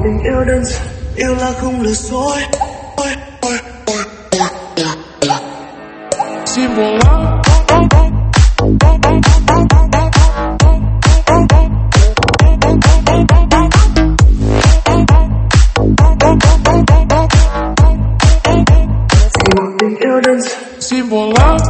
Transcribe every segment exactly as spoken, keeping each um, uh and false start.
tình yêu đơn giản, yêu là không lừa dối. Simple love. Tình yêu đơn giản, simple love.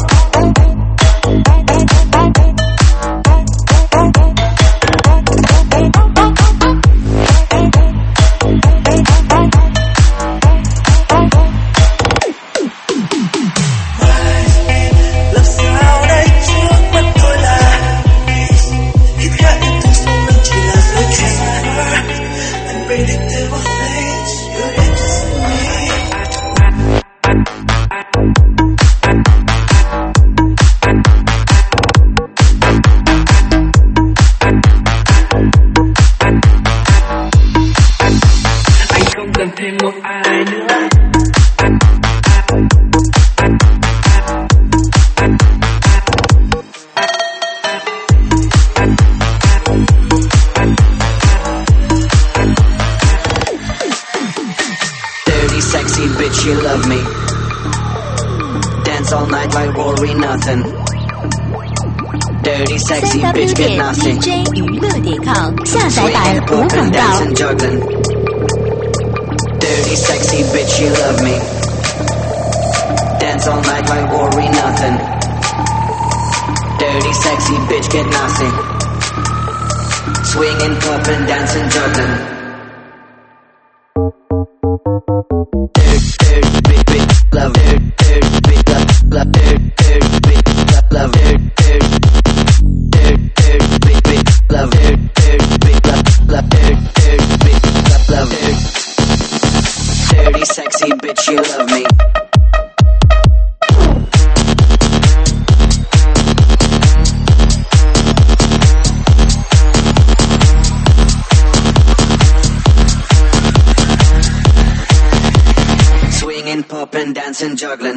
Sexy bitch, you love me. Dance all night like worry nothing. Dirty sexy bitch, get nothing. D J 娱乐点 com 下载版无广告。 Dirty sexy bitch, you love me. Dance all night like worry nothing. Dirty sexy bitch, get nothing. Swinging, popping, dancing, juggling. Love it, love, love it, love it, love it, love it. Dirty, sexy bitch, you love me. Swinging, popping, dancing, juggling.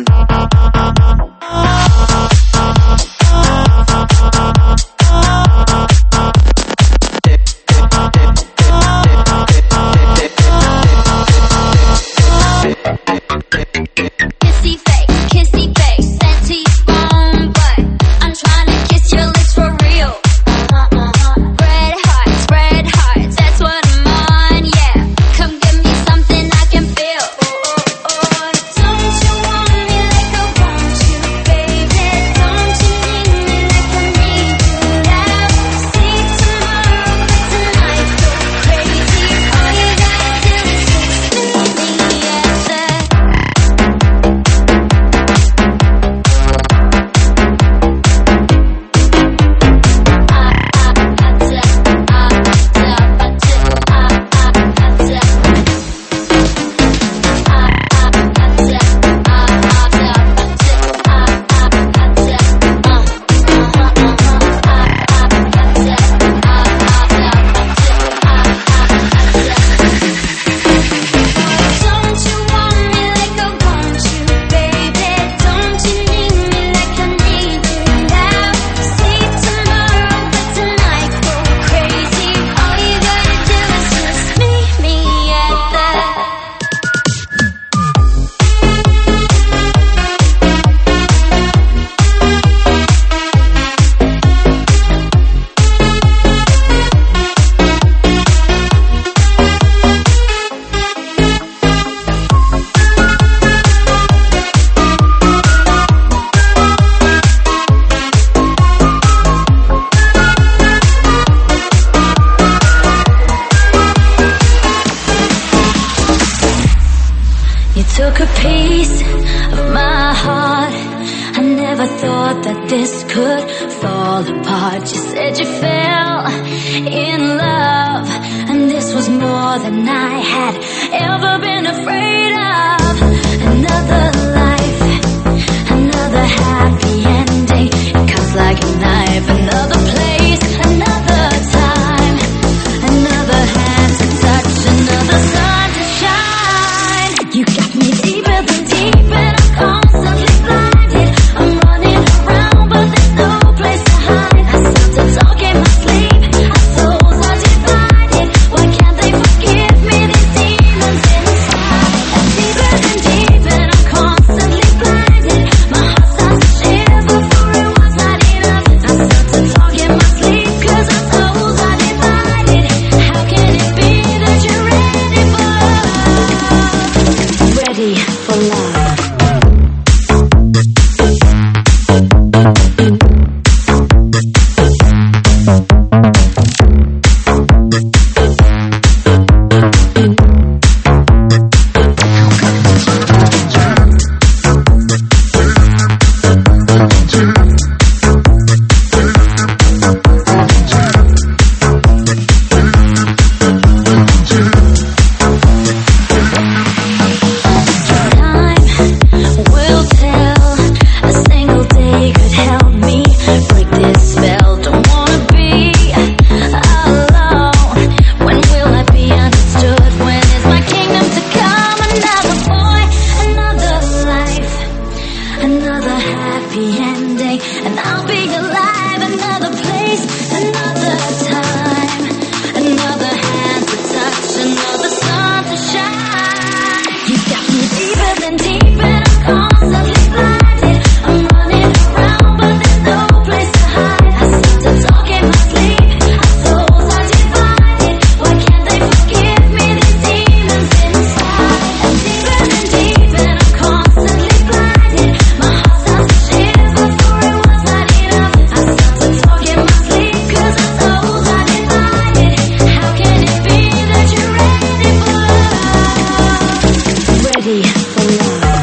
Kissy face, kissy face, sexy phone, but I'm trying to kiss your lips for real. Red hearts, red hearts, that's what I'm on, yeah. Come give me something I can feel. Don't you want me like I want you, baby? Don't you need me like I need you now? See tomorrow, but tonight go crazy. All you gotta do is kiss me at the Don't you want me like I want you, baby? Don't you need me like I need you now? See tomorrow, but tonight go crazy. All you gotta do is just meet me at the You took a piece of my heart. I never thought that this could fall apart. You said you fell in love, and this was more than I had ever been afraid of. Another life, another happy ending. It comes like a knife. Another place, another time, another hand to touch, another sun to shine. You got me deeper than deep, and I'm constantly blinded. I'm running around, but there's no place to hide. I start to talk in my sleep. Our souls are divided. Why can't they forgive me this ready for love.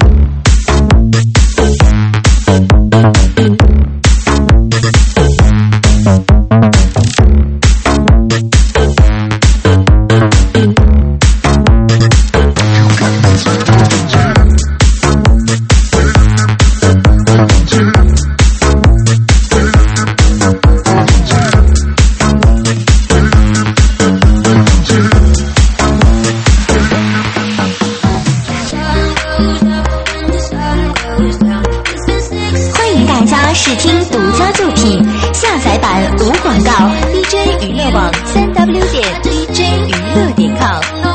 试听独家作品，下载版无广告 ，D J 娱乐网三 W 点 D J 娱乐点 com。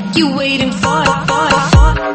You waiting for, for, for.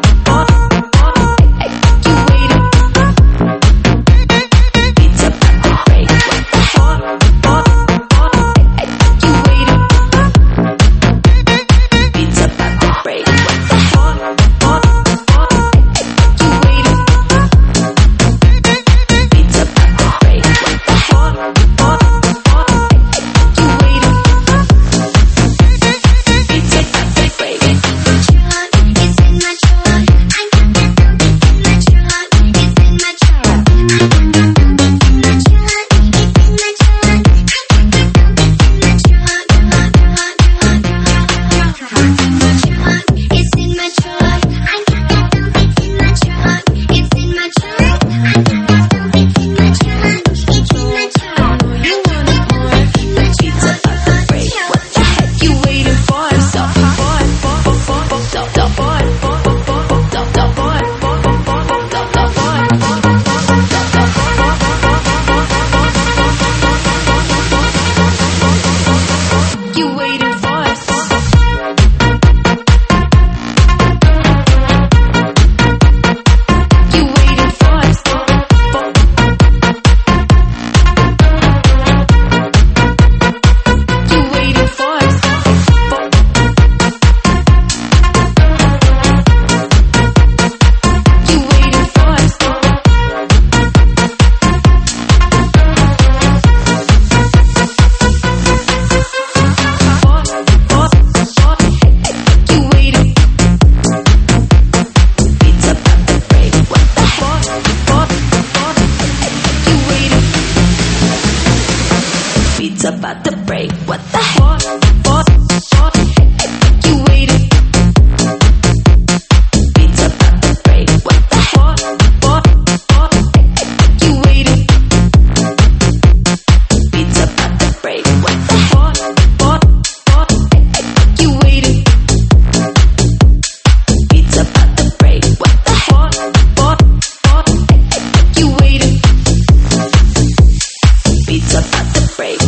About to break, what the heck? You waiting? Beats about to break, what the heck? You waiting? Beats about to break, what the heck? You waiting? Beats about to break, what the heck? You waiting? Beats about to break.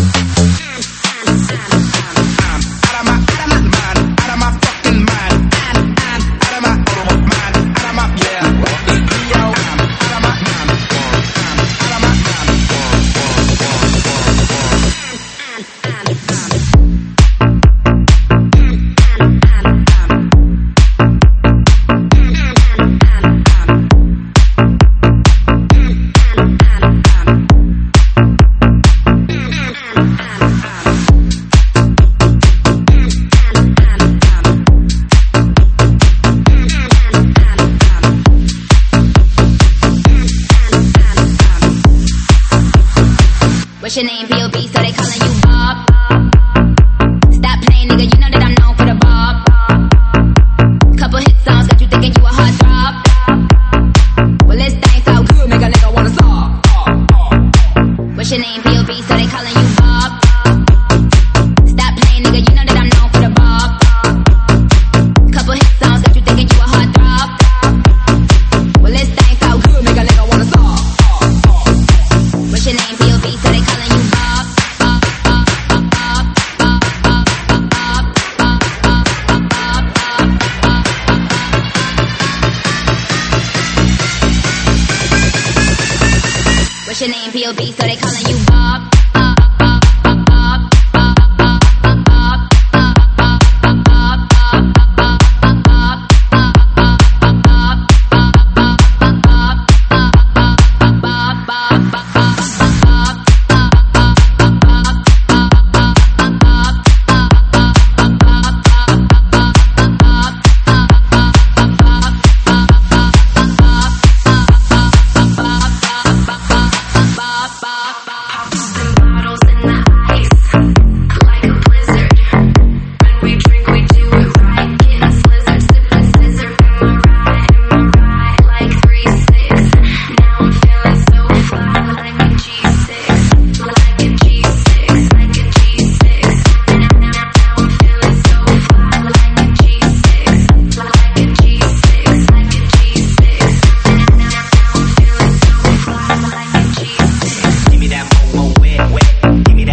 What's your name, P O B, so they calling you Bob. Stop playing, nigga, you know that I'm known for the Bob. Couple hit songs got you thinking you a hard drop. Well, this thing so good, make a nigga wanna stop. What's your name, P O B, so they calling you Bob. Stop playing, nigga, you know that I'm known for the Bob. Couple hit songs got you thinking you a hard drop. Well, this thing so good, make a nigga wanna stop. What's your name, P O B, so they calling you Bob. Bob, Bob, Bob, Bob, Bob, Bob, Bob, Bob, Bob, Bob, Bob, Bob. What's your name, P O B, so they calling you Bob. Bob, Bob, Bob, Bob, Bob, Bob, Bob, Bob, Bob, Bob, Bob, Bob, Bob,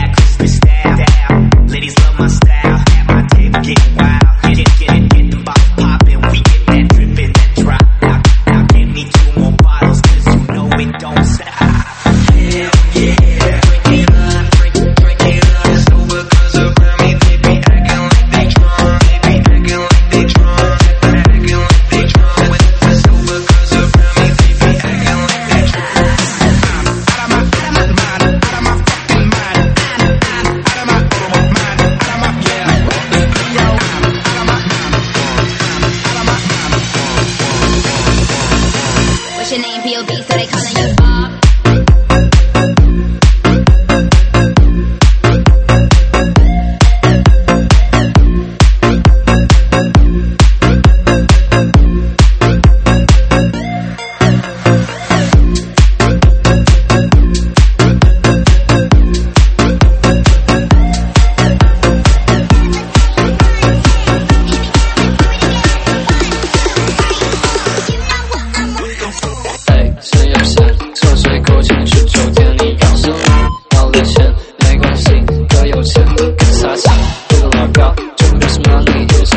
my style. At my table, get wild. Get it, get it, get the box.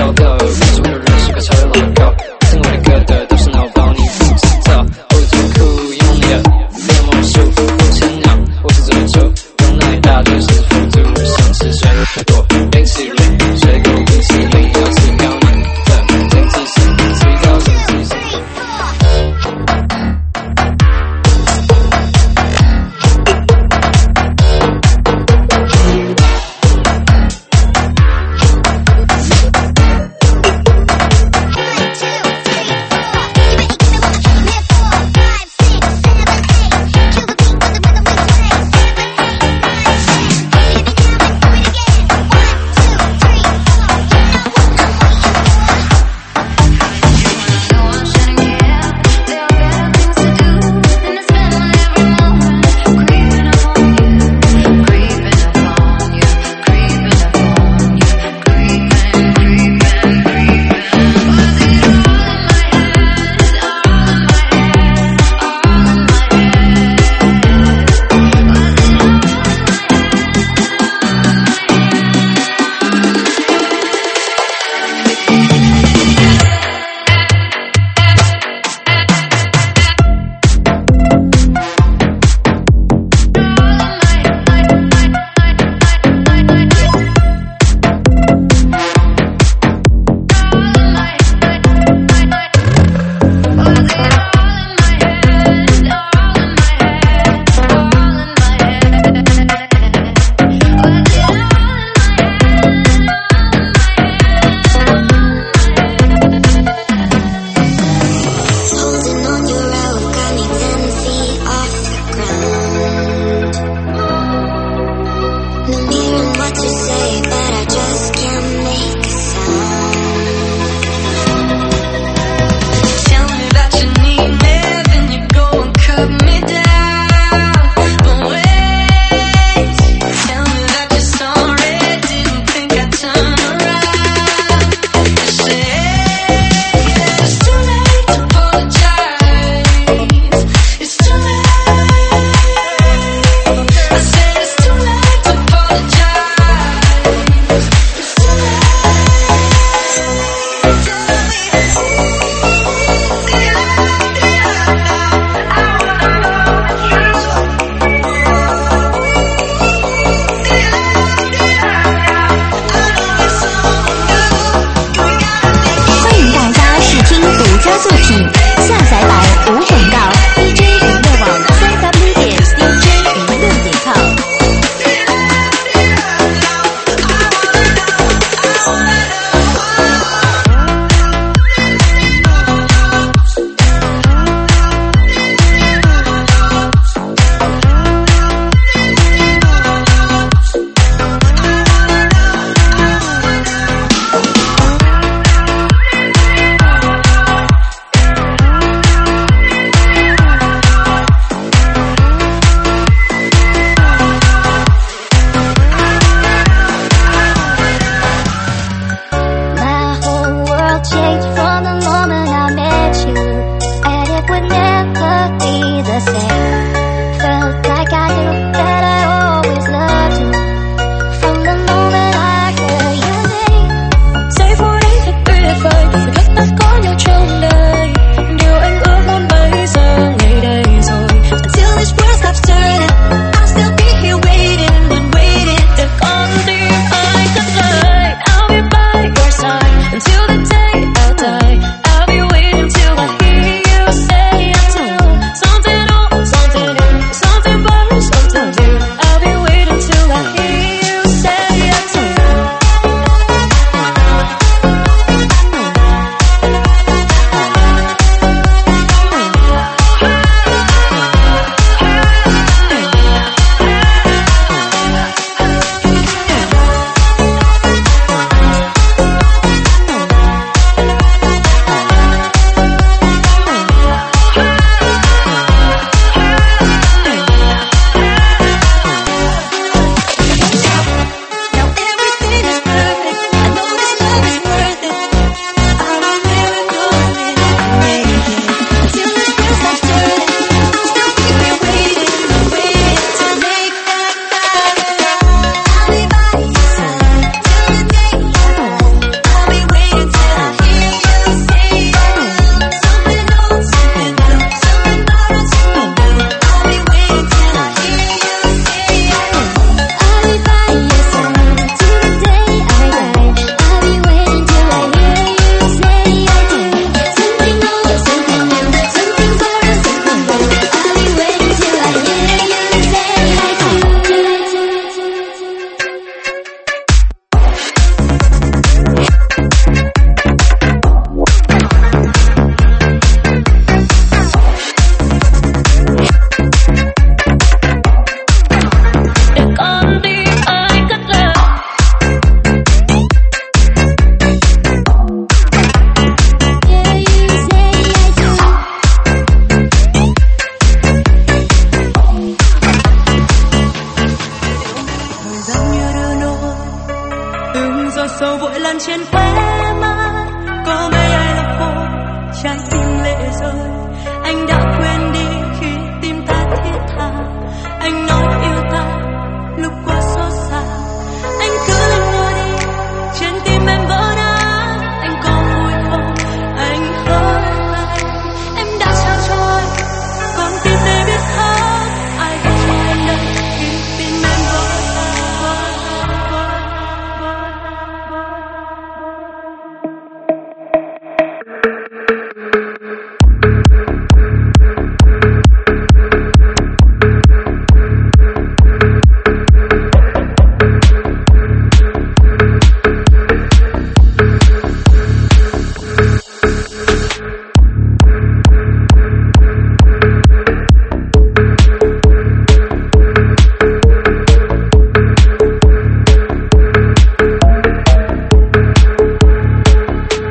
高个，无数个人数个超越老高，听我的歌的都是脑包，你不知道，我最酷，用你的变魔术，不牵鸟，我是这么做，用那一大堆是辅助，想吃水果冰淇淋，水果冰淇淋要吃高年的经济性，最高经济性。 Something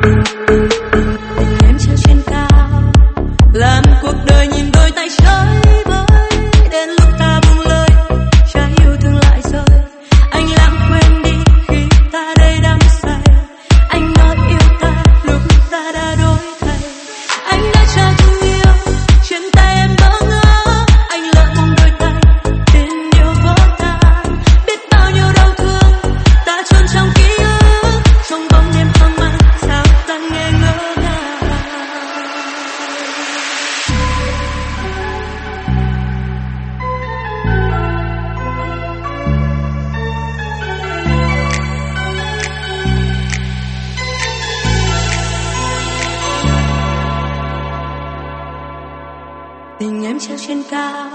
tình em treo trên cao.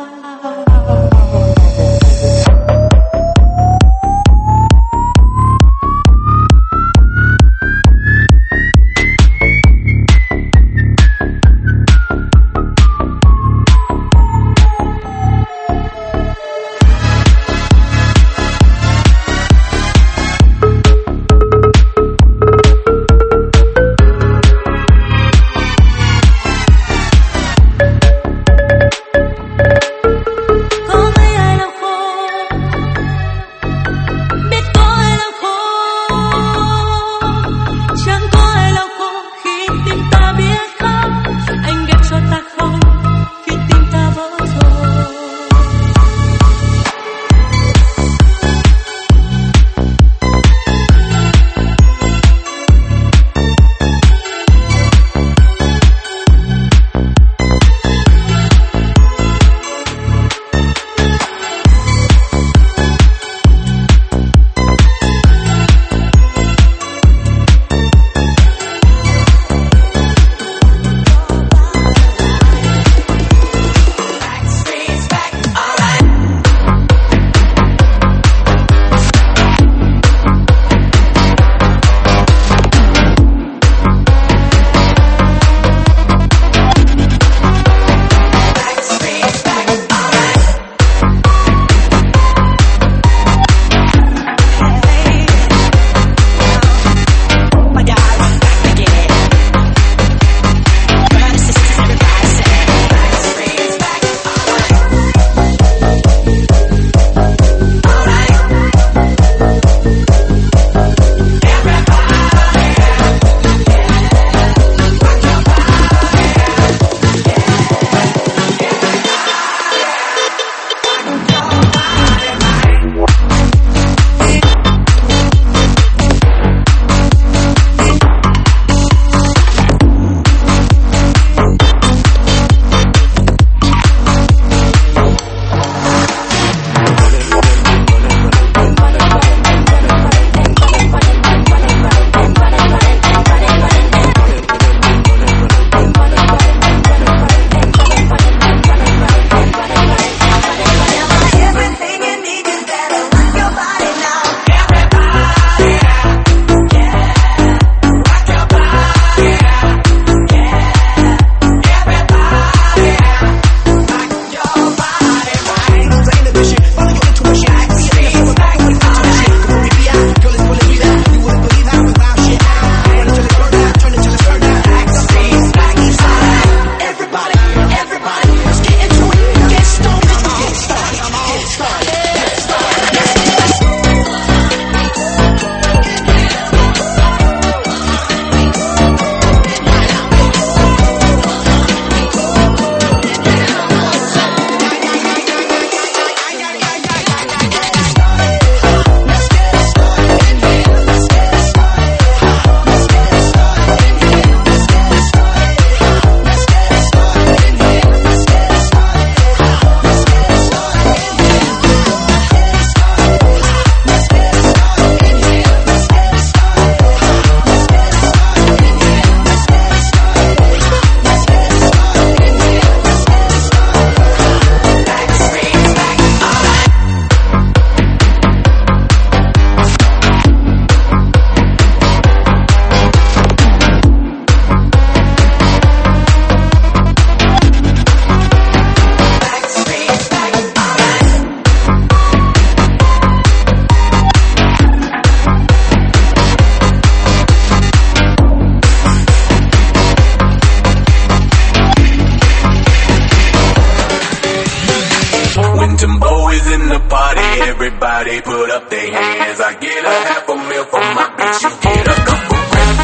Có everybody put up their hands. I get a half a mil for my bitch, you get a couple grand.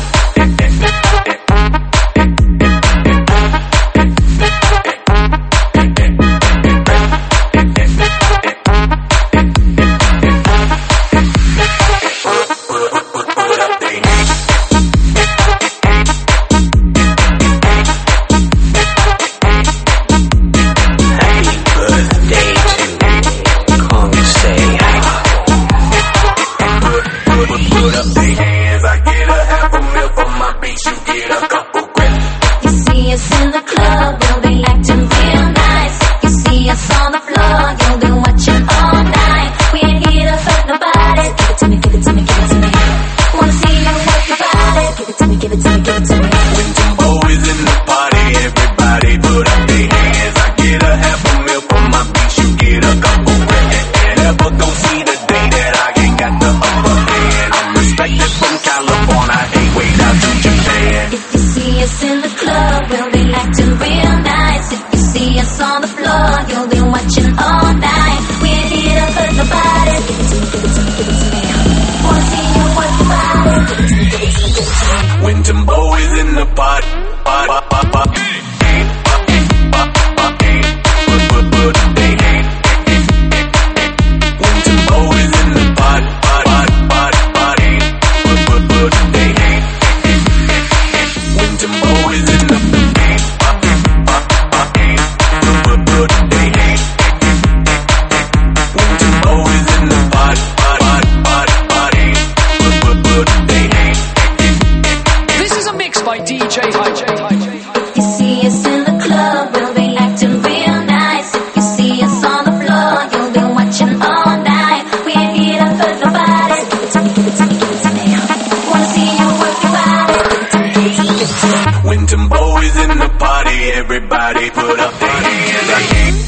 Everybody put up their hands. I can't.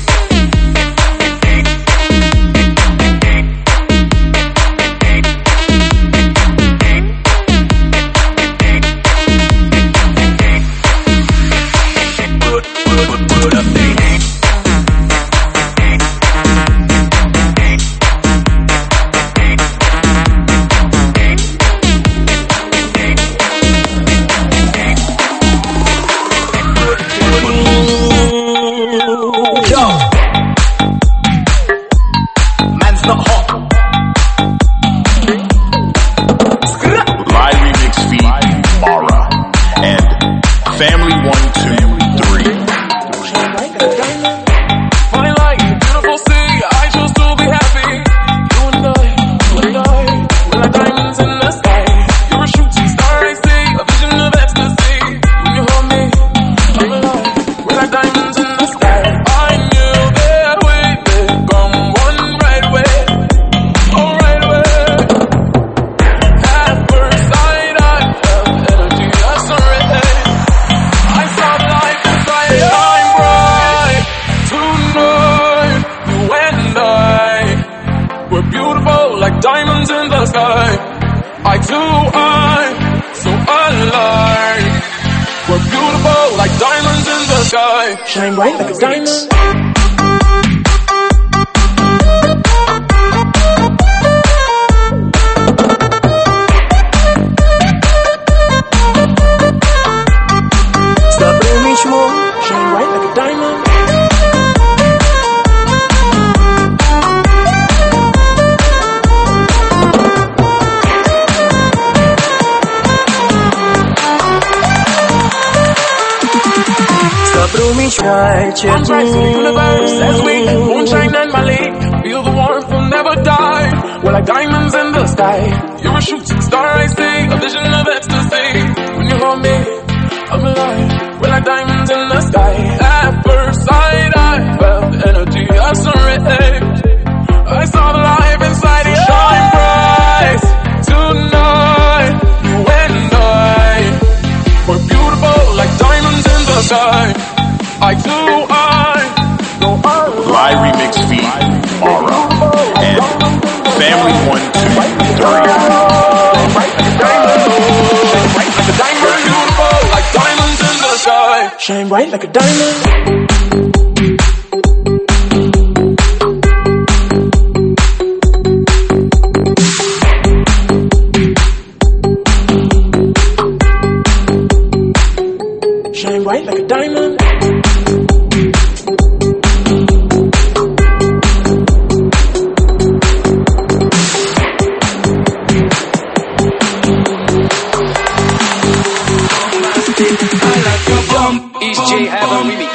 Put, put, put, put up their hands. Shine bright like a diamond. Stop and reach more. Shine bright like a diamond. I'm rising the universe as we moonshine and Malik. Feel the warmth, will never die. We're like diamonds in the sky. You're a shooting star, I see, a vision of ecstasy. When you hold me, I'm alive. We're like diamonds in the sky. At first sight, I felt the energy of sun rays. I saw the life inside you. Shine bright tonight, you and I. We're beautiful like diamonds in the sky. I do, I know I My remix feat, Aura, and Family one, two, three. Shine bright like a diamond. shine bright like a diamond. East J Heaven remix.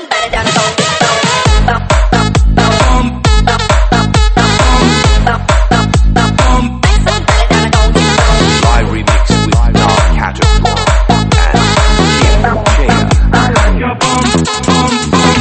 Live remix with Dark Caterpillar and I like your bum, bum, bum.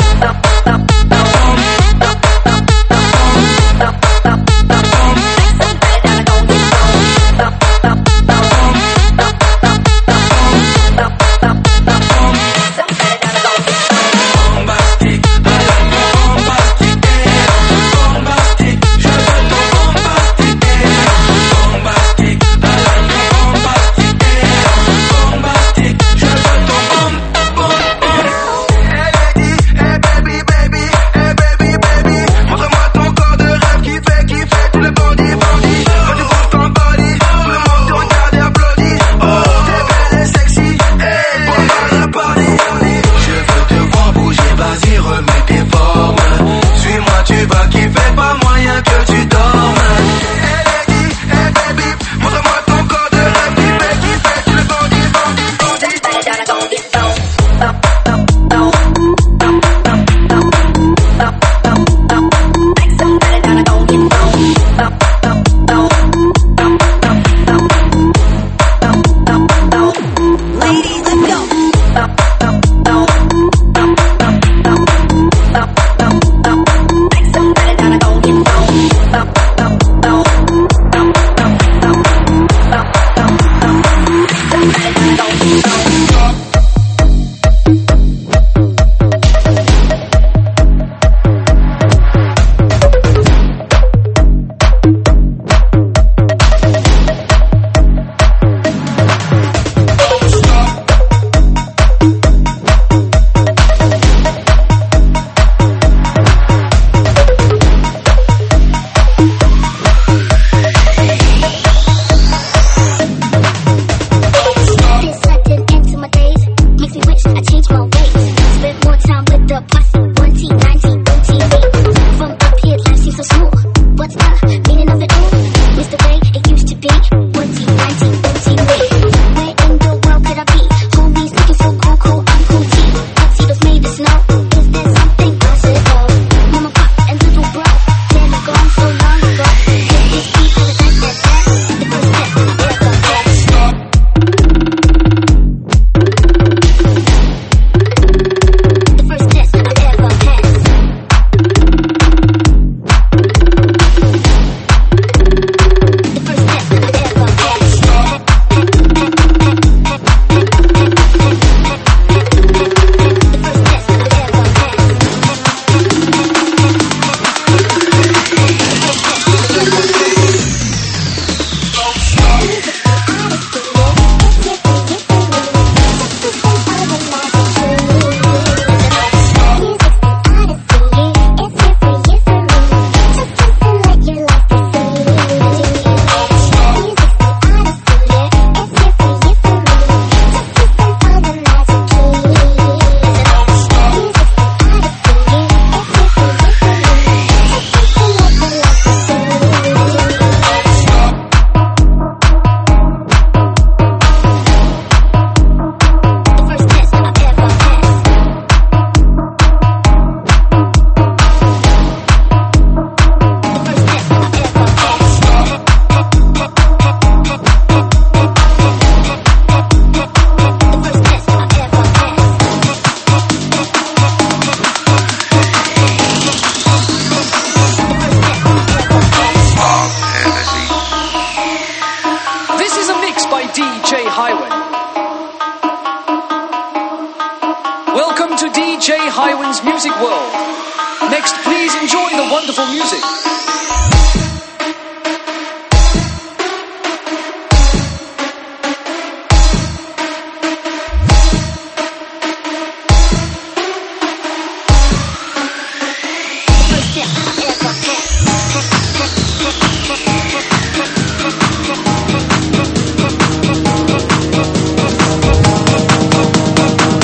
Welcome to D J Highwin's Music World. Next, please enjoy the wonderful music. We'll be right back.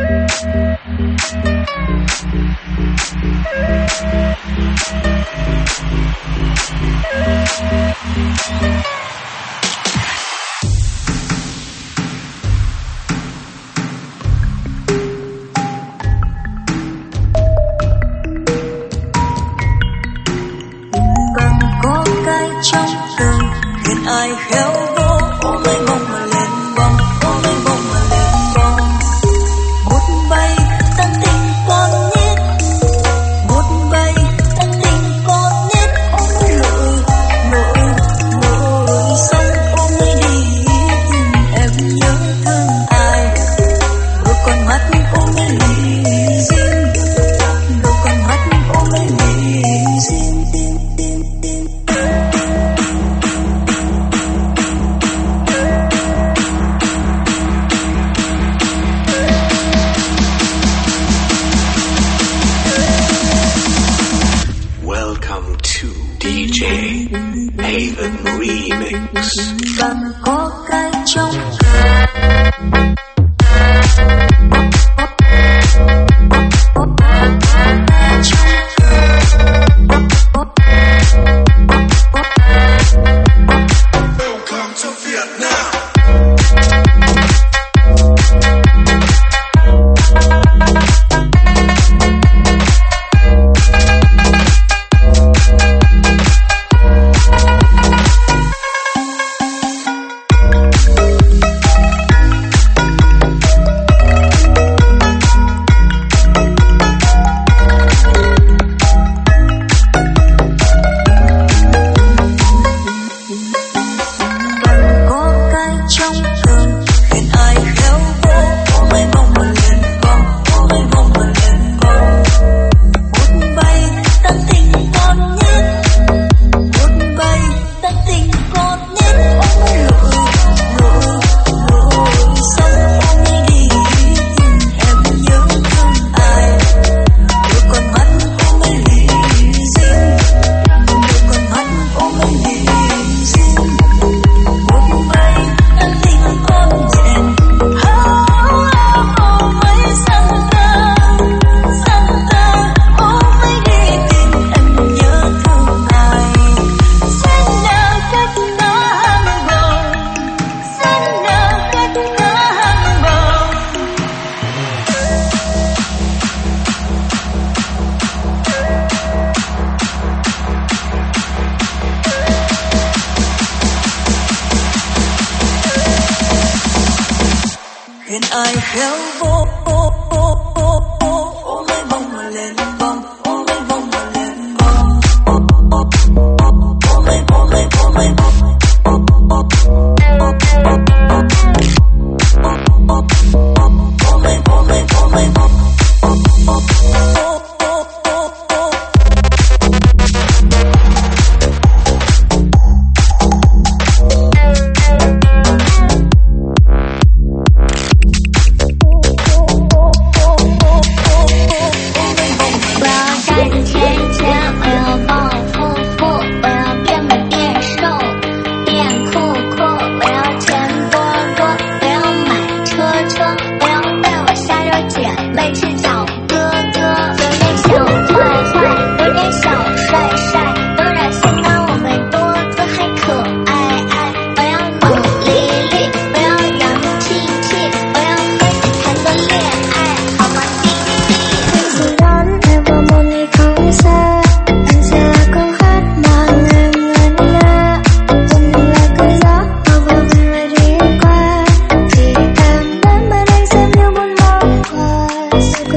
Hãy subscribe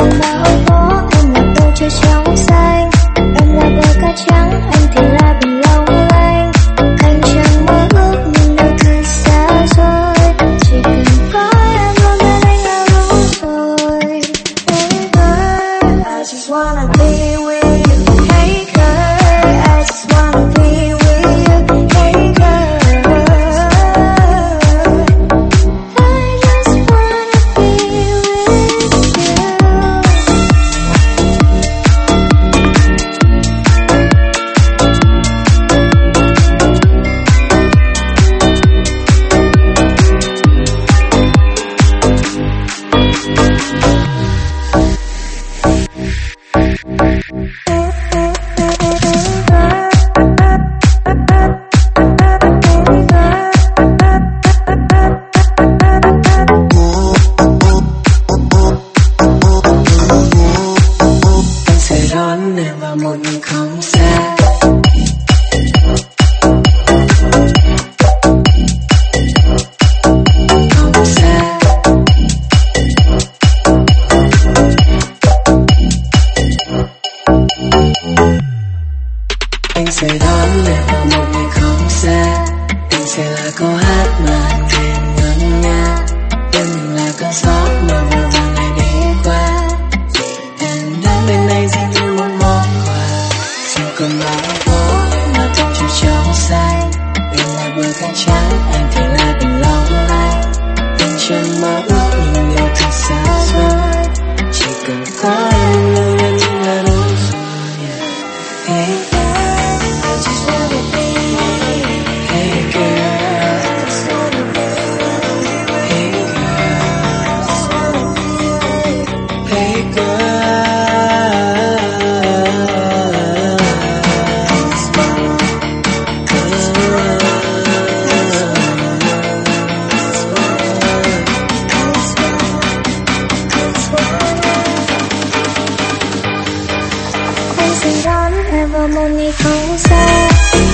xinh đón em vào một ngày không xa.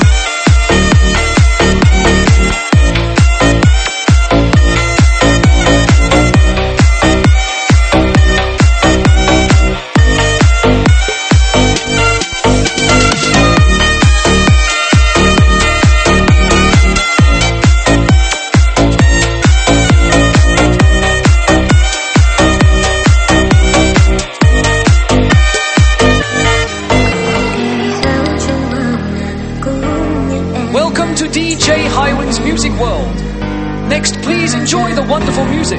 To D J Highwind's Music World. Next, please enjoy the wonderful music.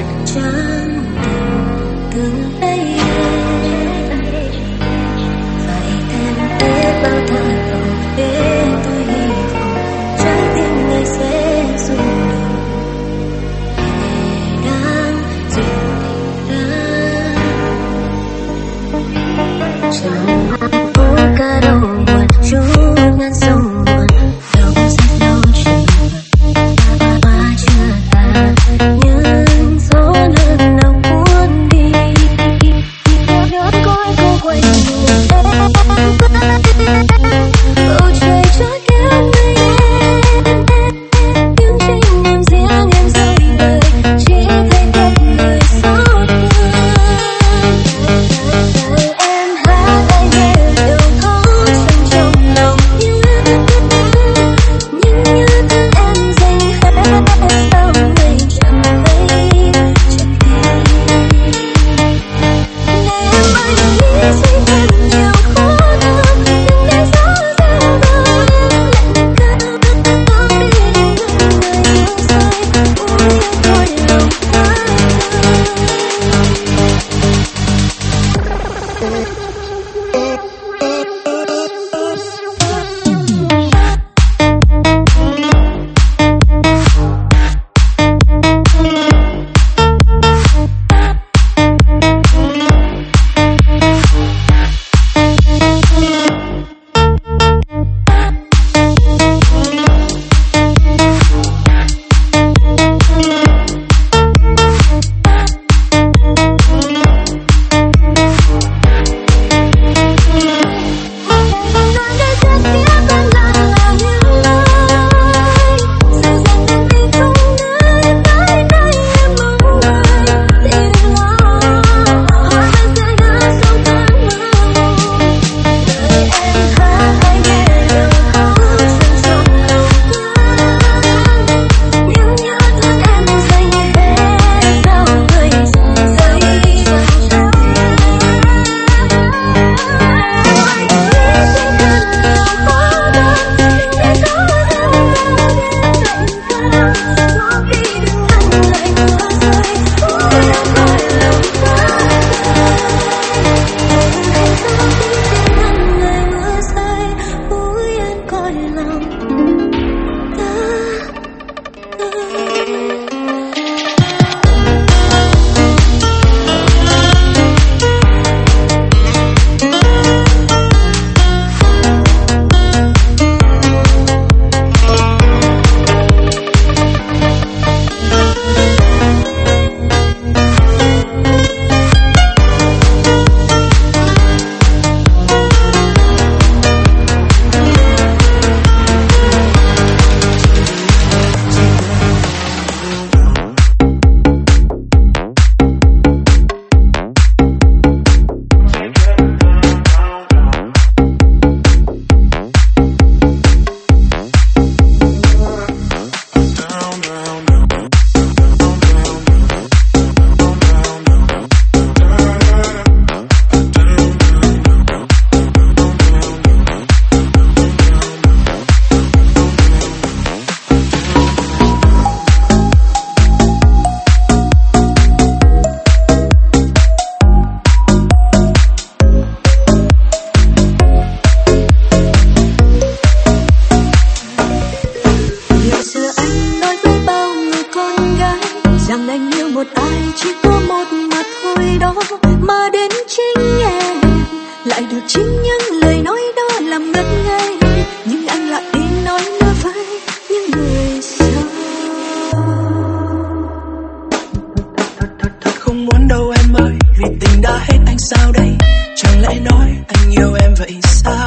sao đây? Chẳng lẽ nói anh yêu em vậy sao?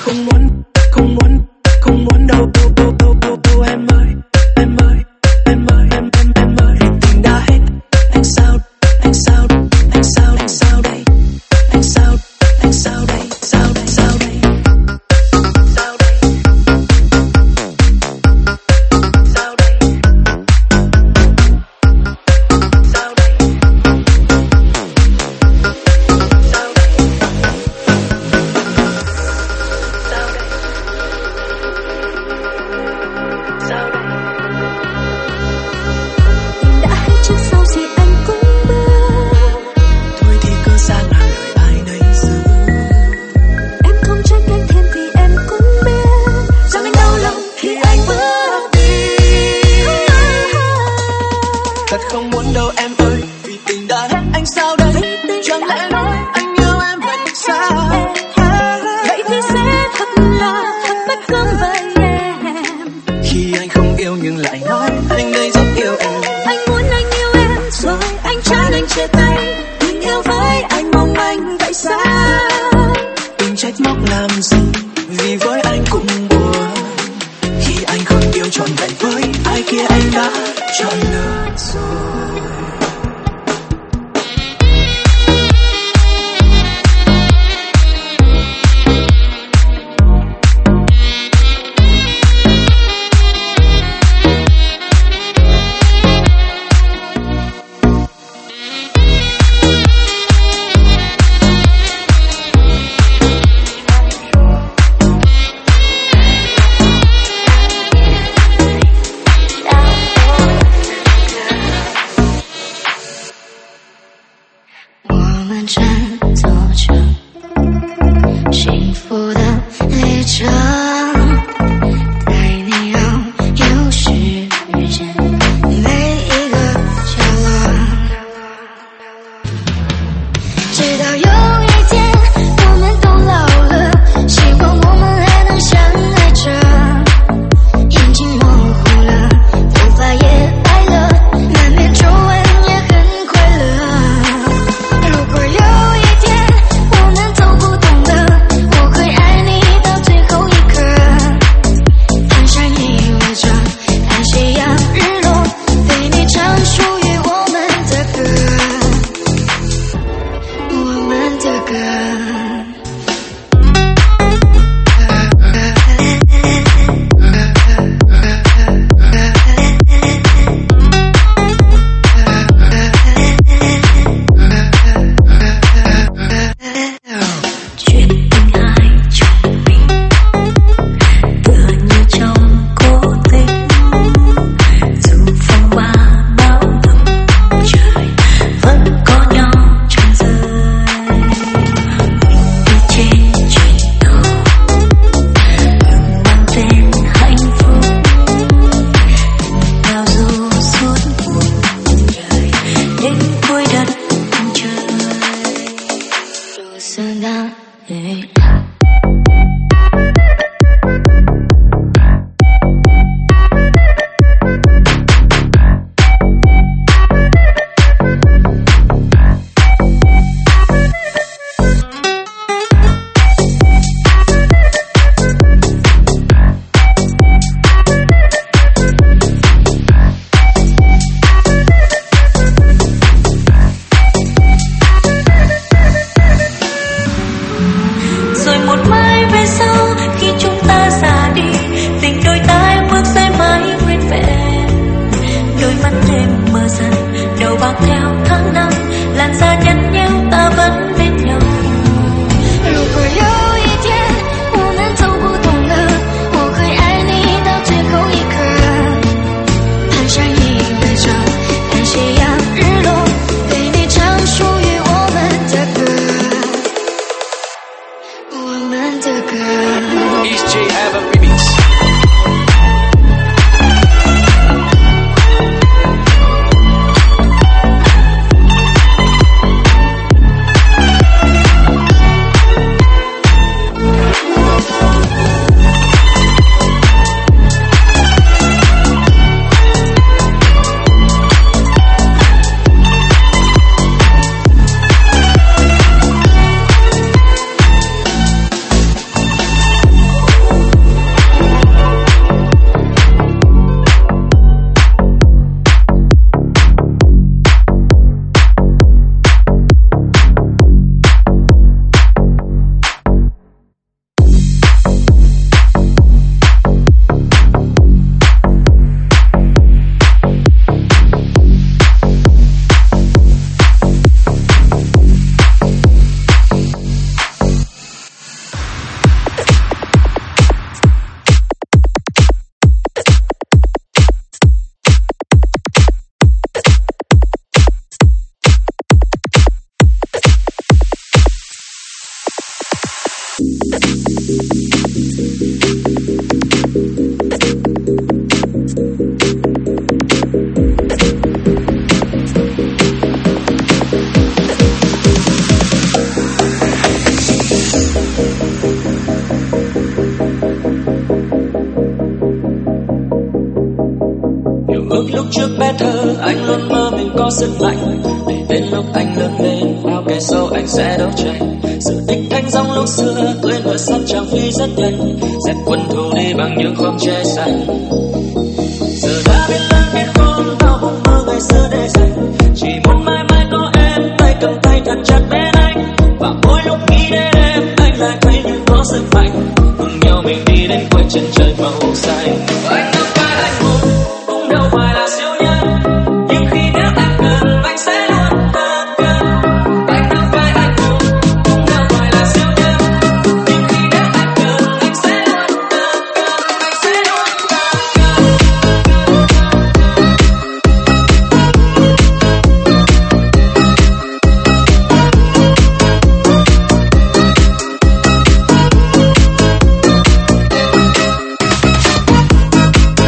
không muốn, không muốn, không muốn đâu đâu đâu đâu đâu đâu em ơi, em ơi, em ơi, em em em ơi, vì tình đã hết, anh sao, anh sao, anh sao, anh sao đây, anh sao, anh sao đây, sao đây, sao đây, sao đây, sao đây, sao đây. Thật không muốn đâu em ơi, vì tình đã hết anh sao đây? Chẳng lẽ nói anh yêu em vậy thì sao? Vậy thì sẽ thật là thật bất công với em. Khi anh không yêu nhưng lại nói anh đây rất yêu em. Anh muốn anh yêu em rồi anh chán anh chia tay. Tình yêu với anh mong anh vậy sao? Đừng trách móc làm gì, vì với anh cũng buồn. Khi anh không yêu trọn vẹn với ai kia anh đã chọn lựa rồi. Lúc trước bé thơ anh luôn mơ mình có sức mạnh, để đến lúc anh lớn lên bao kẻ sâu anh sẽ đấu tranh. Sự tích thanh giống lúc xưa quên vừa sắt trang phi rất nhanh, dẹp quân thù đi bằng những khóm tre xanh. Giờ đã biết lớn biết khôn bao mộng mơ ngày xưa để dành, chỉ muốn mãi mãi có em tay cầm tay thật chặt bên anh. Và mỗi lúc nghĩ đến em anh lại thấy như có sức mạnh, cùng nhau mình đi đến cuối chân trời màu xanh. Anh đâu phải anh hùng cũng đâu phải là siêu nhân, nhưng khi nếu em cần anh sẽ luôn thật gần. Anh đâu phải anh hùng cũng đâu phải là siêu nhân, nhưng khi nếu em cần anh sẽ luôn thật gần. Anh sẽ luôn thật gần.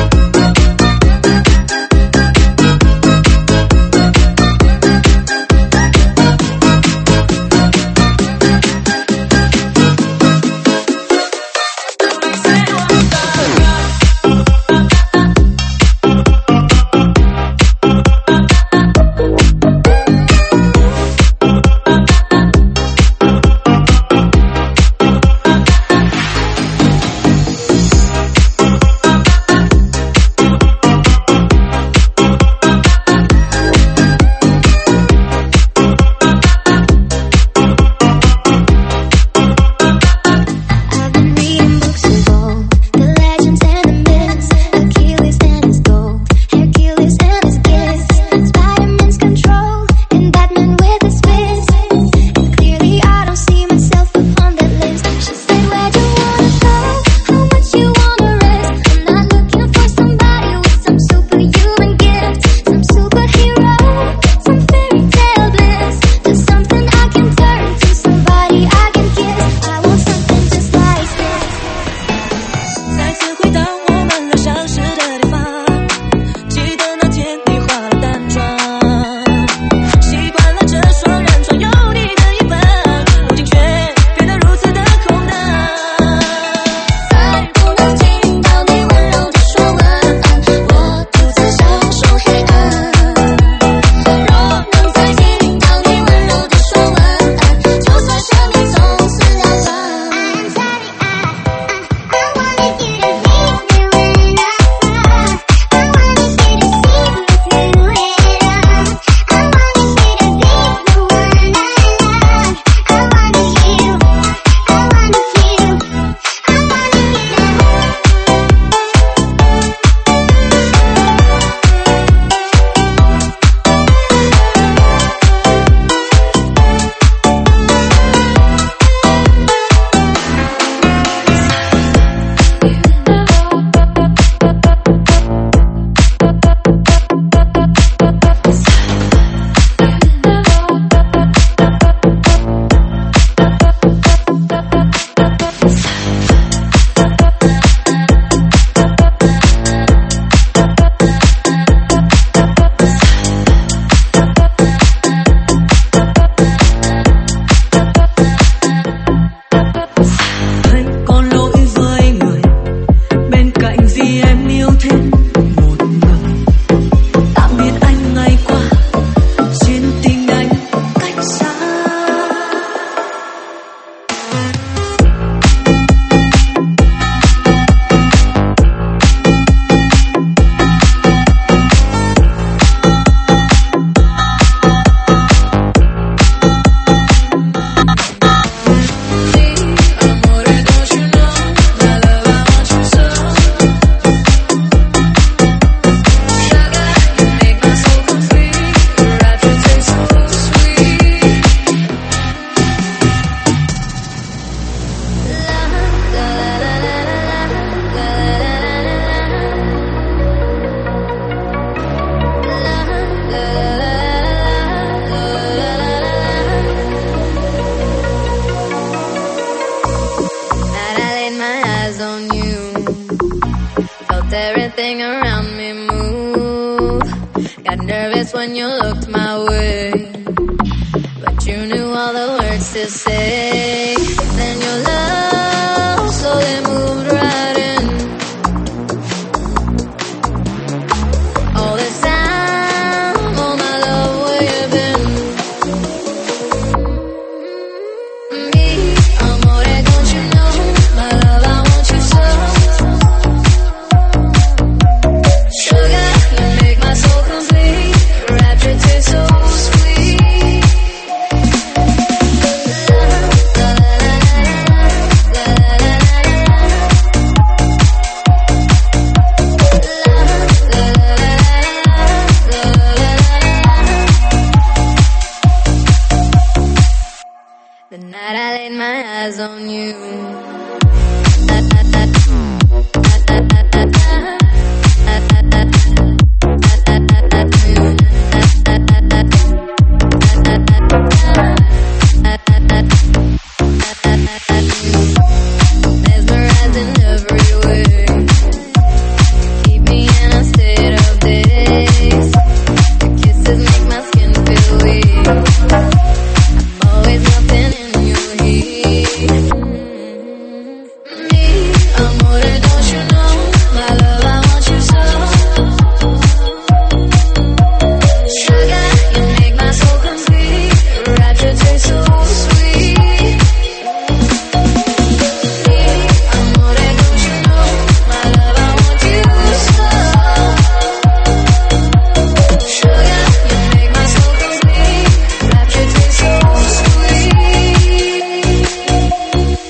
everything around me move. Got nervous when you looked my way, but you knew all the words to say. Then your love slowly moved right in. All this time, all my love, where you been? Me, amore, don't you know? My love, I want you so. Sugar, you make my soul complete. Rapture tastes so sweet. La, la, la, la, la, the night I laid my eyes on you. Mesmerizing every way. Keep me in a state of daze. Your kisses make my skin feel weak. Always nothing in your heat. Me, amore, don't you know? My love, I want you so. Sugar, you make my soul complete. Rapture tastes so sweet. Me, amore, don't you know? My love, I want you so. Sugar, you make my soul complete. Rapture tastes so sweet.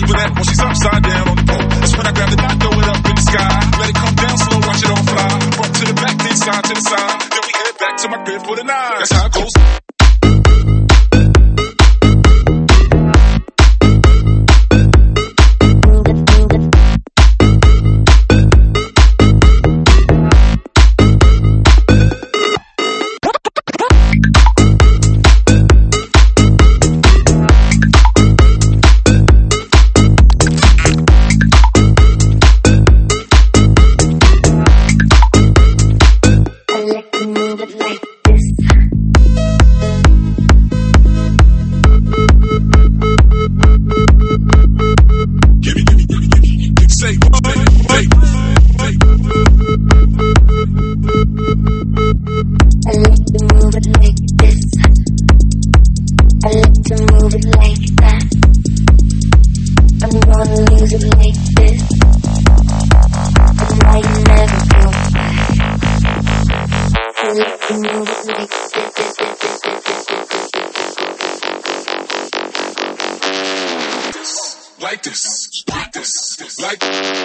for that when she's upside down on the pole. That's when I grab the knot, throw it up in the sky. Let it come down slow, watch it all fly. Front to the back, then side to the side. Then we head back to my crib for the night. That's how it goes. Like this, like this, like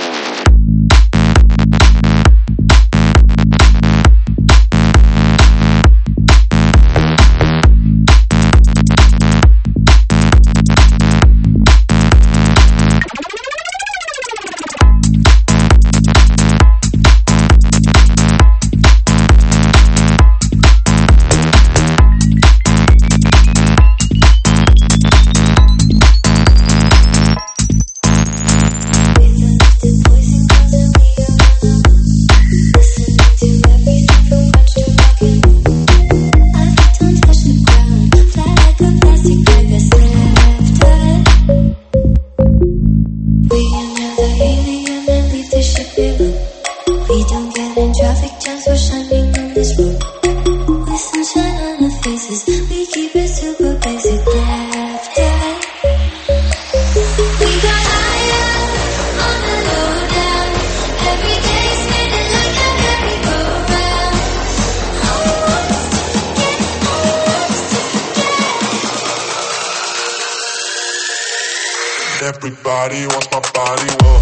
everybody wants my body. Well,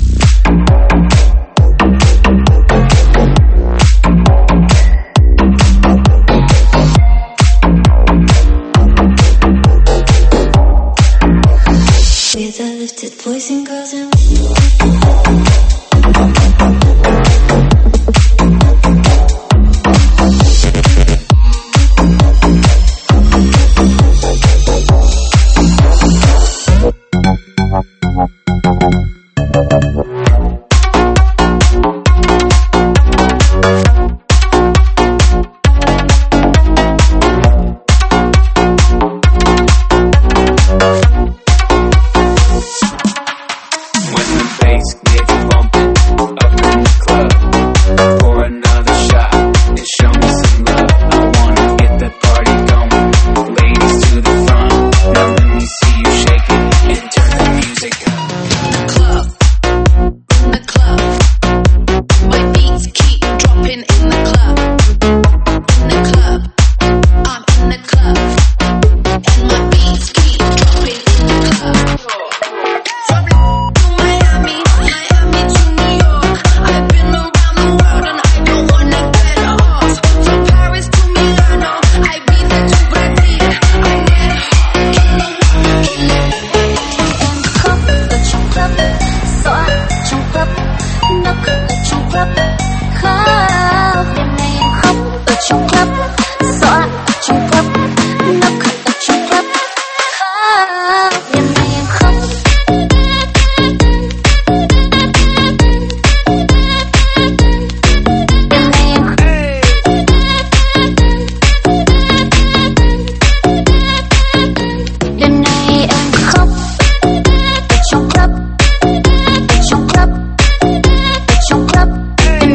with the lifted boys and girls and in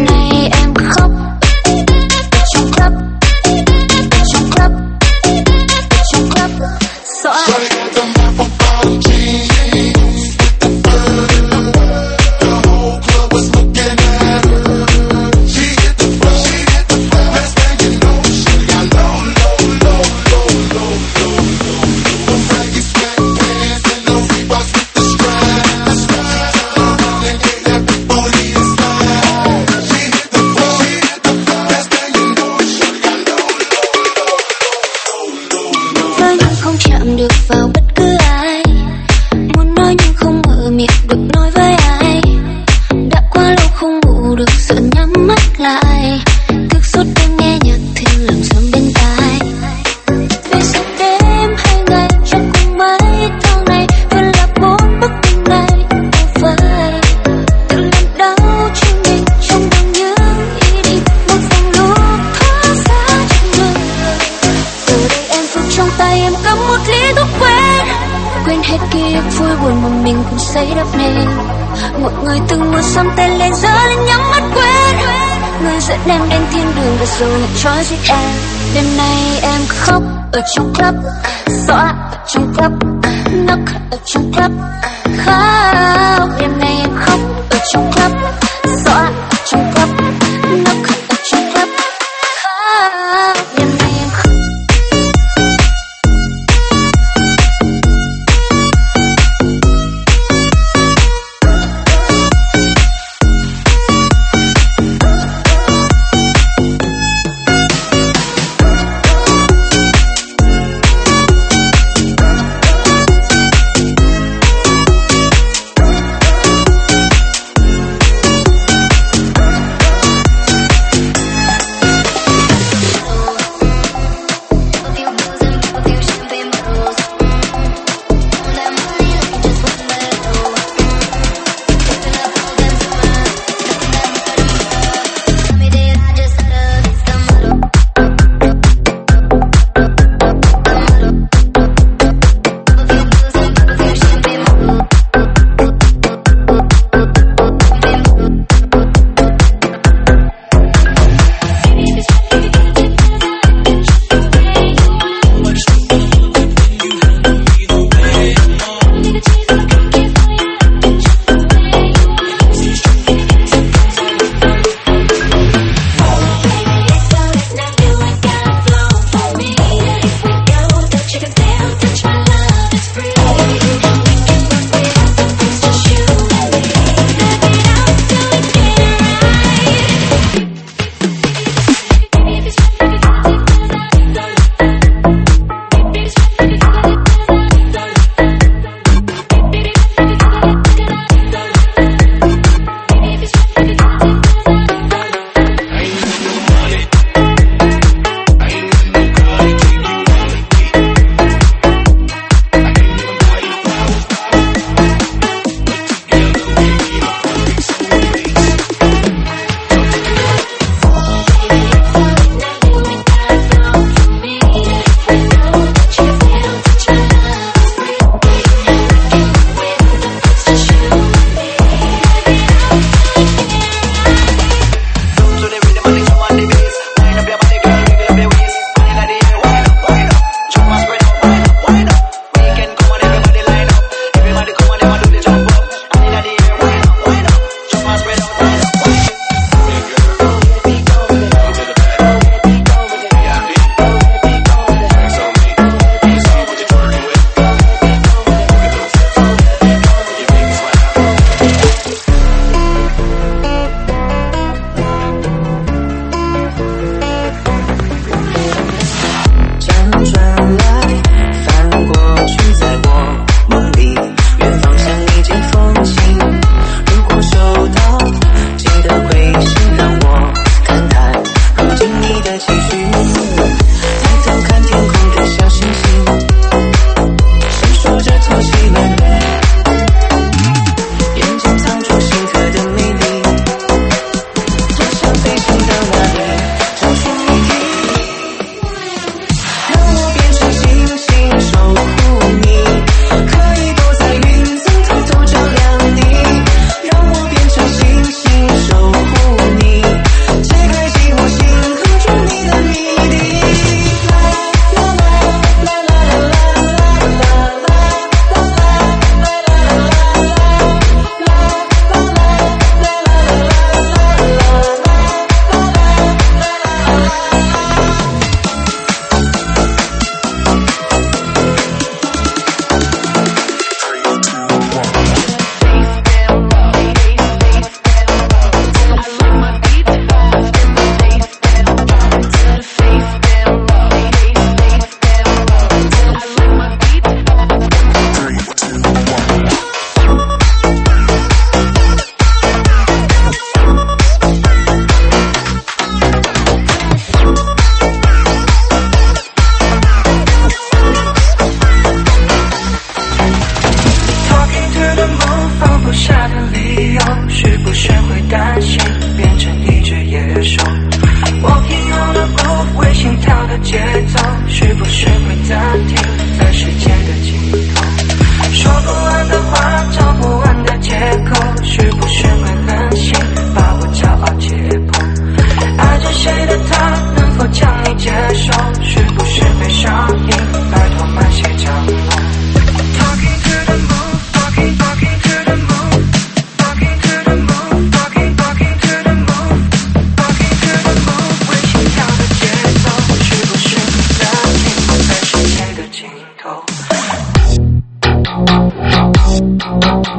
miệng được nói với ai. Đã quá lâu không ngủ được sợ nhắm mắt lại, thức suốt đêm nghe nhạc thêm làm sớm bên tai. Về suốt đêm hai ngày trong cùng mấy tháng này, vẫn là bốn bức tình này vô vời. Tự làm đau chính mình trong đầu những ý định một vòng lúc thoát ra trong đời. Giờ đây em phút trong tay em cầm một ly thuốc quen, quên hết ký ức vui buồn mà mình cùng xây đắp nên. Một người từng mưa xăm tên lên giờ lên nhắm mắt quên, người dẫn em đến thiên đường và rồi lại trói giết em. Đêm nay em khóc ở trong club, xóa ở trong club, nấc ở trong club, khóc. Đêm nay em khóc ở trong club, xóa ở trong club, nấc ở trong club, khóc. Đêm nay em khóc.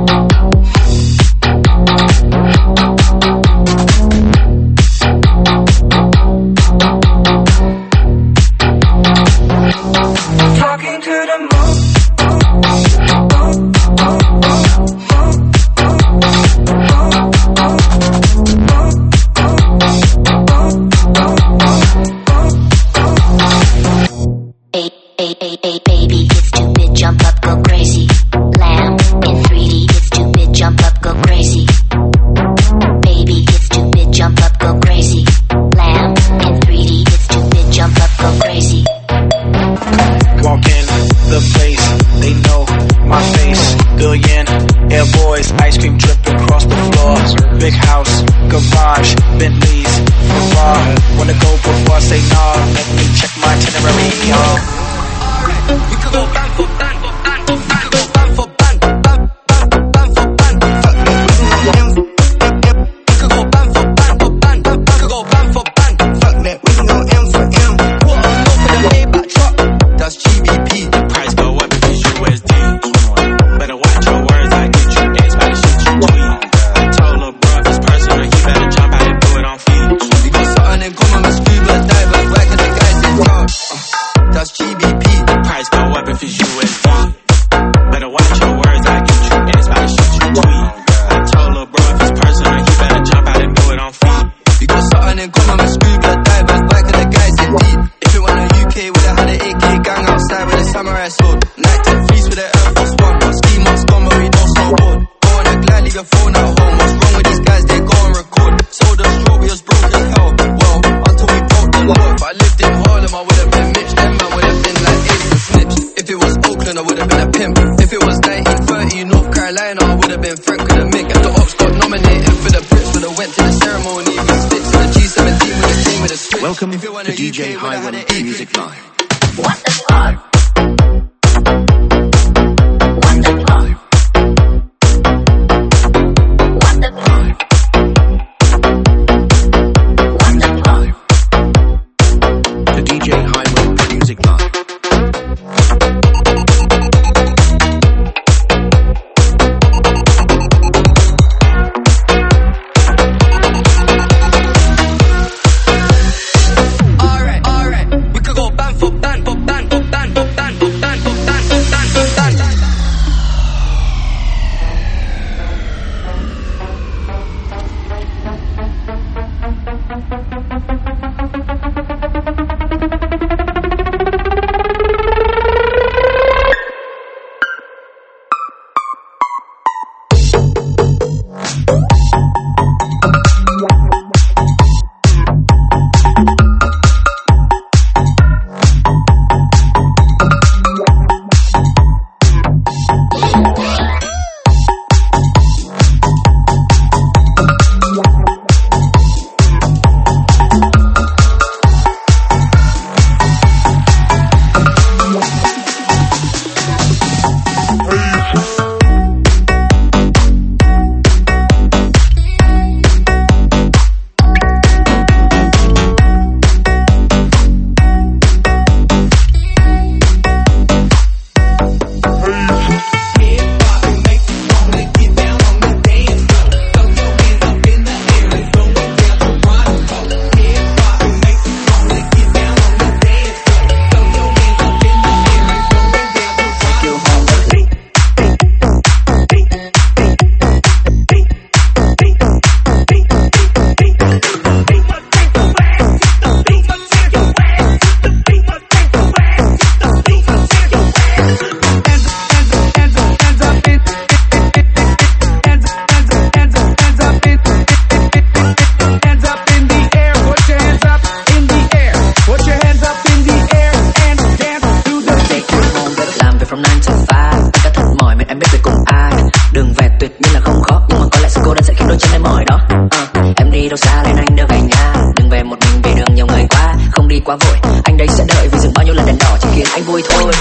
Welcome to D J Highway Music Live. What the fuck? quá vội. Anh đây sẽ đợi vì dừng bao nhiêu lần đèn đỏ chỉ khiến anh vui thôi.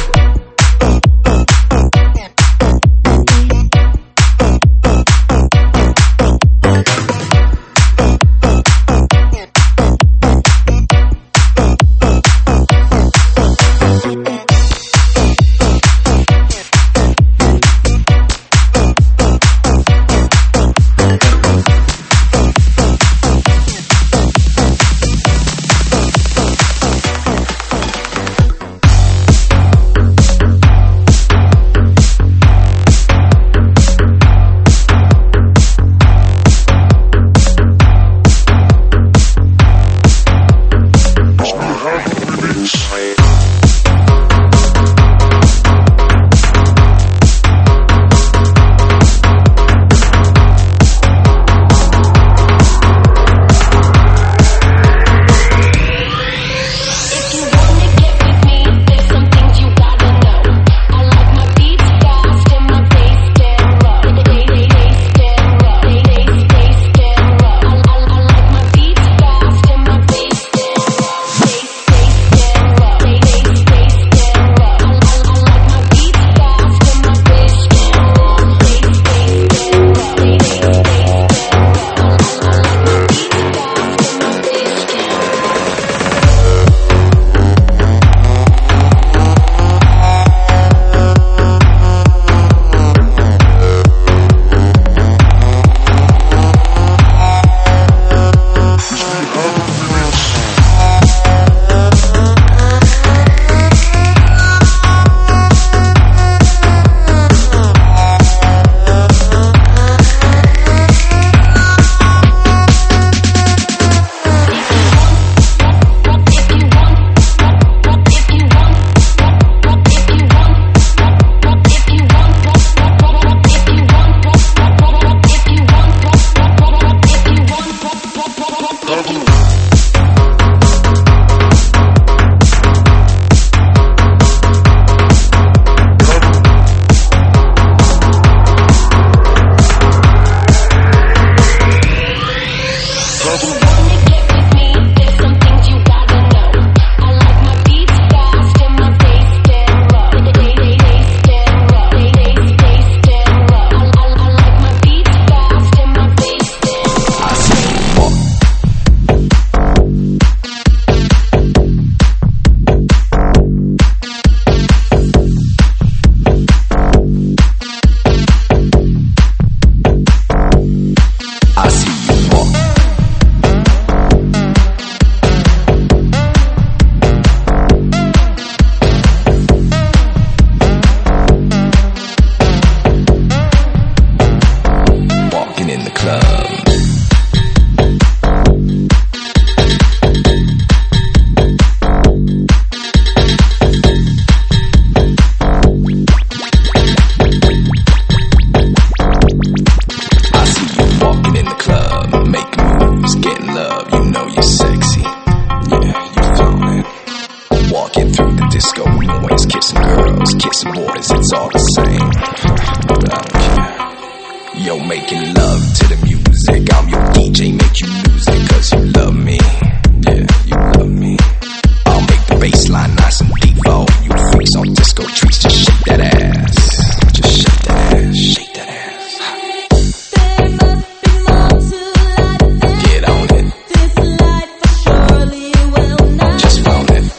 club. Kissing boys, it's all the same. But I don't care. Yo, making love to the music. I'm your D J, make you lose it, cause you love me. Yeah, you love me. I'll make the bass line nice and deep for all you freaks on disco treats. Just shake that ass. Just shake that ass, shake that ass. Get on it. Just phone it.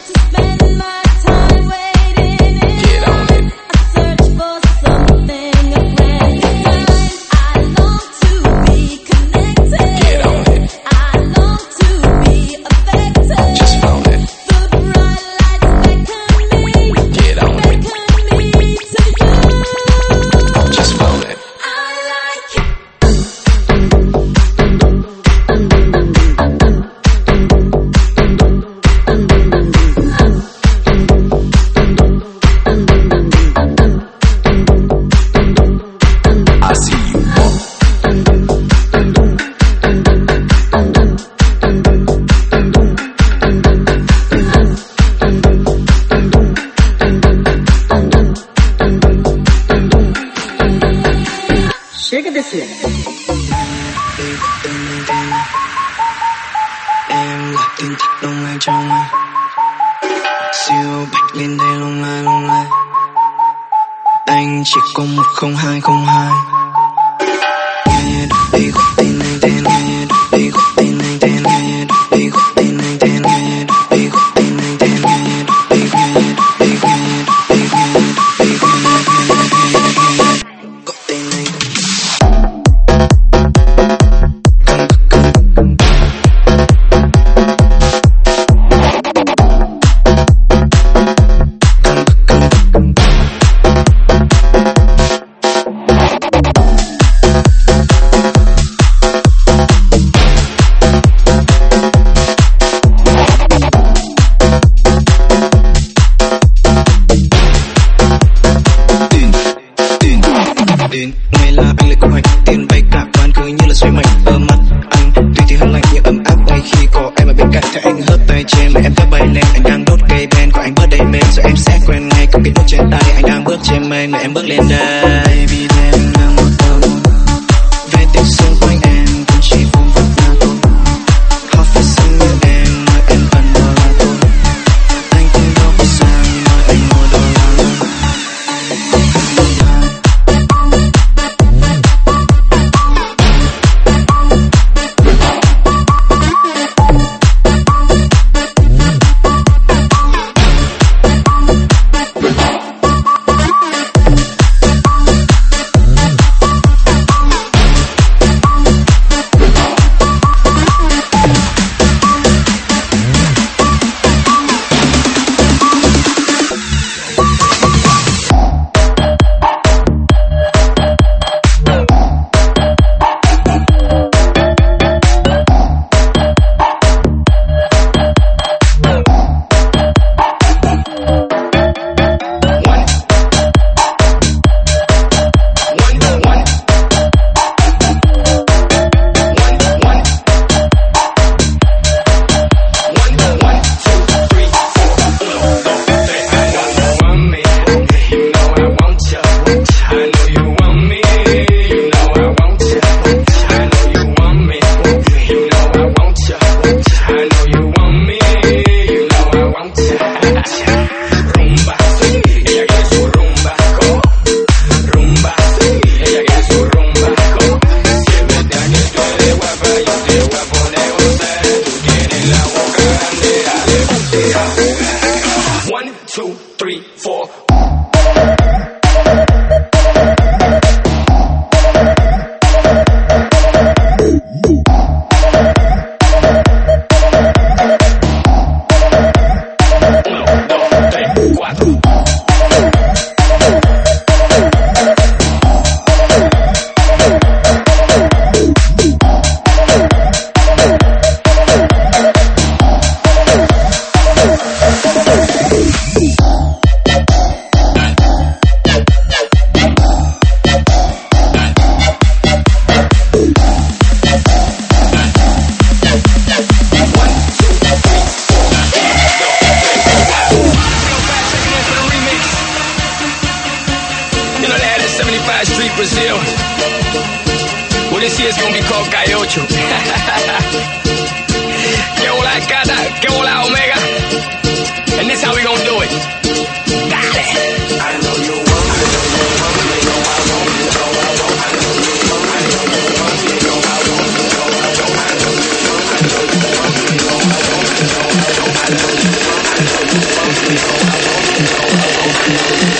Em là tin thật đông ngay trong anh, siêu bạch lên đây lung lai lung lai. Anh chỉ có một không hai không hai. Nghe được đi gọi tên anh tên, nghe được đi gọi tên anh tên, nghe được đi gọi tên anh tên, nghe được đi gọi tên anh tên, nghe được đi nghe được đi nghe được đi nghe được đi nghe được đi gọi tên anh. Đến ngày là anh lại cùng hành tiền bay cả van cứ như là xoay mạnh ở mặt anh. Tuy thì hơi lạnh nhưng ấm áp ngay khi có em ở bên cạnh. Theo anh hớt tay trên mà em cứ bay lên. Anh đang đốt cây ben của anh bớt đầy mềm rồi em sẽ quen ngay. Cầm cái nốt trên tay anh đang bước trên mây mà em bước lên đây. Baby em là một tờ về tình xung quanh em cũng chỉ vùng vụt là tôi. Họ phải xinh như em mà em cần đó là tôi. Anh không đâu có sao nhưng mà anh ngồi đó là tôi. Well, this year's gonna be called Cayocho. Que hola Cata, que hola Omega. And this how we gonna do it. Dale. I know you want me, I know you want me, know I want me, know I want me, know you want me, know you want me, know I want me, know I want me, I know you want me, know you want me, know I want me, know I want me, I know you want me, know you want me, know I want me, know I want me, I know you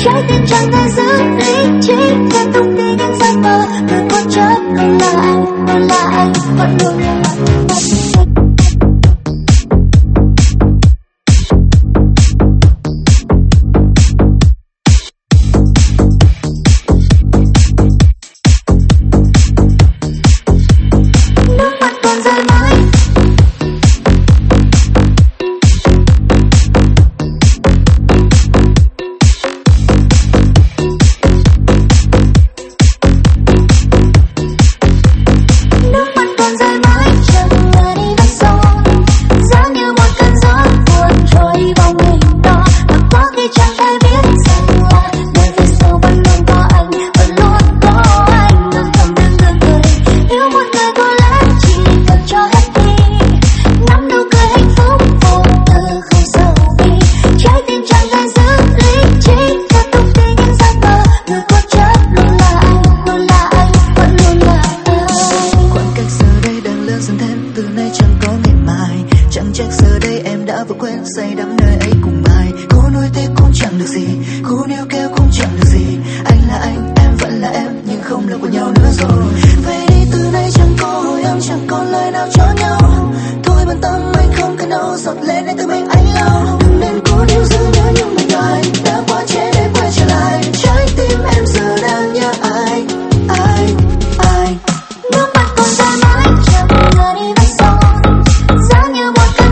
trái tim chẳng thể giữ lý trí kết thúc đi những giấc mơ người cố chấp luôn là anh luôn là anh vẫn luôn là anh.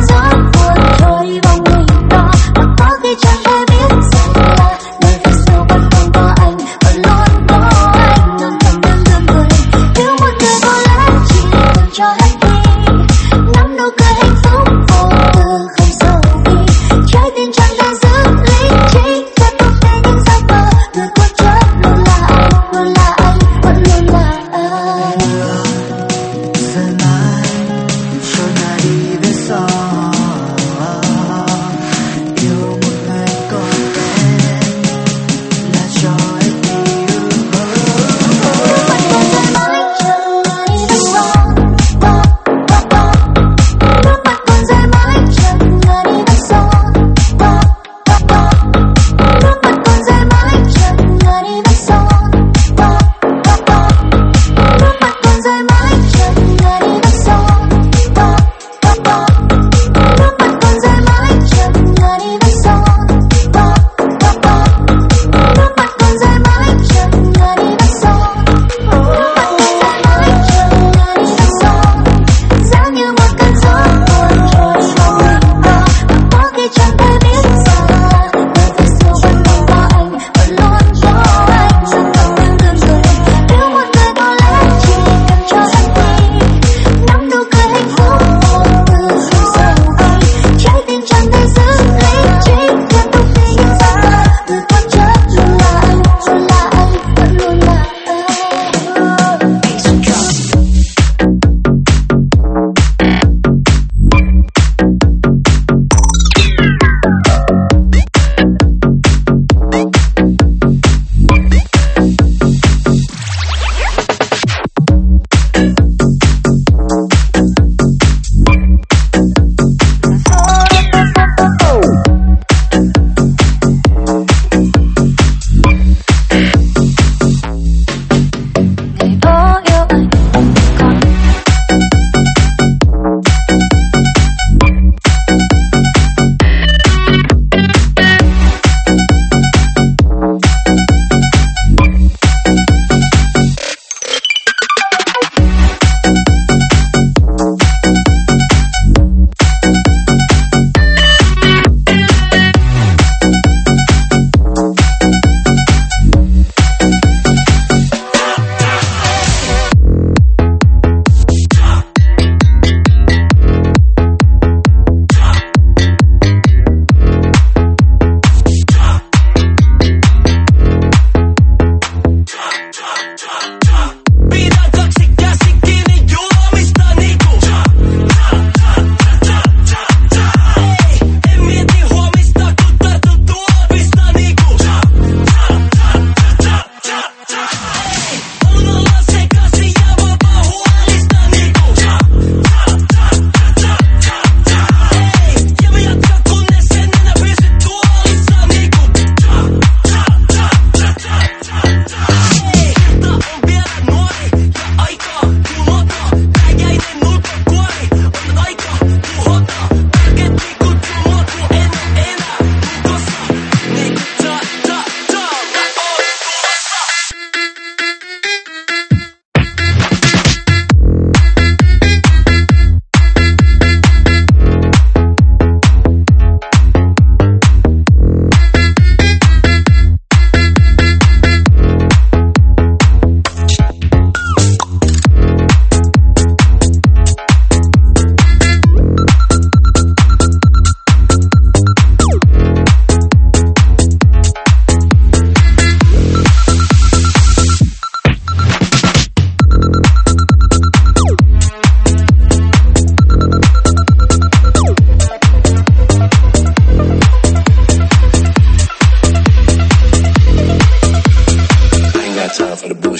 Chẳng ai biết rằng là đời phía sau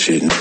bullshit, no.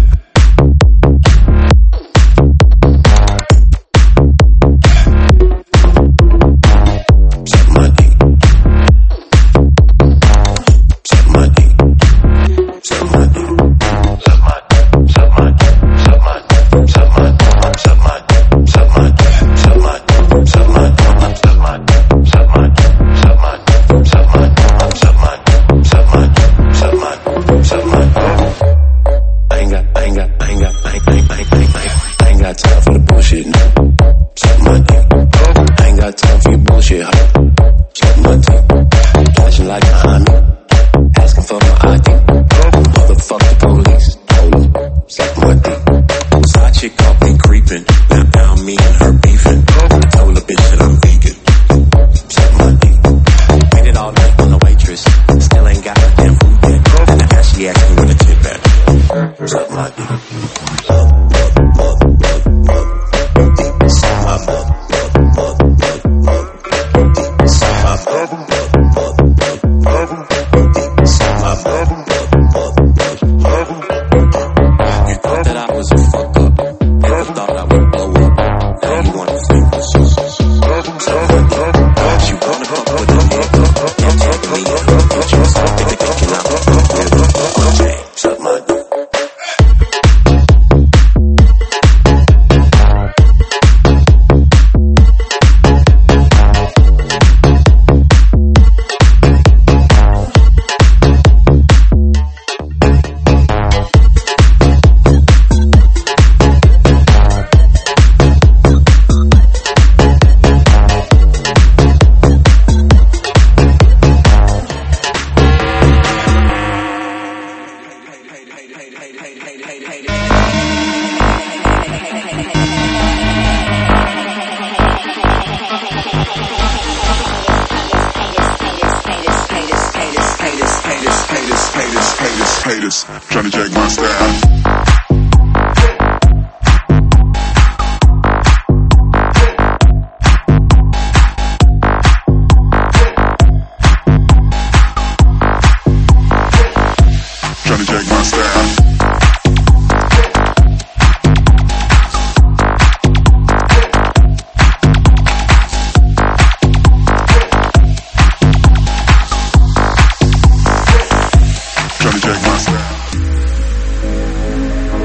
Trying to jack my style. Trying to jack my style. Trying to jack my style.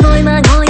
thôi mà nói